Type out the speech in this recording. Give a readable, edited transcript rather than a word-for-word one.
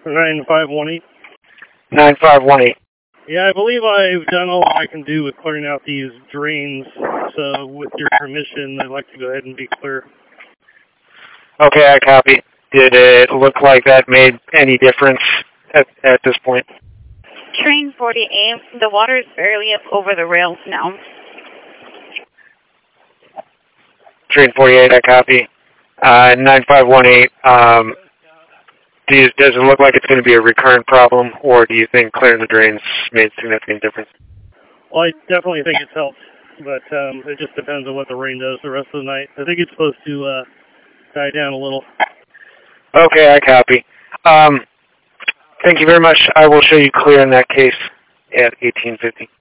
9518. 9518. Yeah, I believe I've done all I can do with clearing out these drains, so with your permission, I'd like to go ahead and be clear. Okay, I copy. Did it look like that made any difference at this point? Train 48, the water is barely up over the rails now. Train 48, I copy. 9518, does it look like it's going to be a recurrent problem, or do you think clearing the drains made a significant difference? Well, I definitely think it's helped, but it just depends on what the rain does the rest of the night. I think it's supposed to die down a little. Okay, I copy. Thank you very much. I will show you clear in that case at 1850.